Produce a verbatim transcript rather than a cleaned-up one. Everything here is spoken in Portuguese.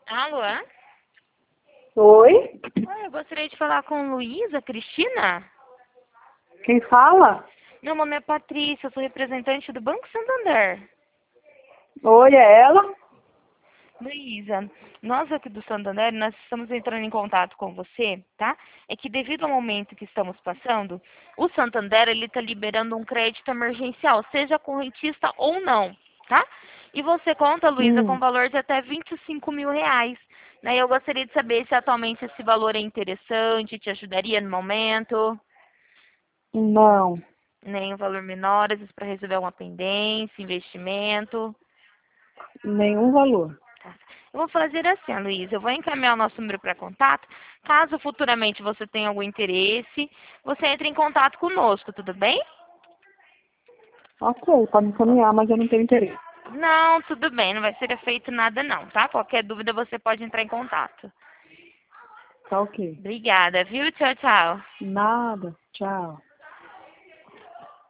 Alô? Oi? Oi, eu gostaria de falar com Luísa Cristina. Quem fala? Meu nome é Patrícia, eu sou representante do Banco Santander. Oi, é ela? Luísa, nós aqui do Santander, nós estamos entrando em contato com você, tá? É que devido ao momento que estamos passando, o Santander, ele está liberando um crédito emergencial, seja correntista ou não, tá? E você conta, Luísa, com Hum, valor de até vinte e cinco mil reais. Né? Eu gostaria de saber se atualmente esse valor é interessante, te ajudaria no momento. não, Nem um valor menor, às vezes para resolver uma pendência, investimento. nenhum valor. Tá. Eu vou fazer assim, Luísa, eu vou encaminhar o nosso número para contato. Caso futuramente você tenha algum interesse, você entre em contato conosco, tudo bem? Ok, pode me encaminhar, mas eu não tenho interesse. Não, tudo bem, não vai ser feito nada não, tá? Qualquer dúvida você pode entrar em contato. Tá ok. Obrigada, viu? Tchau, tchau. Nada. Tchau.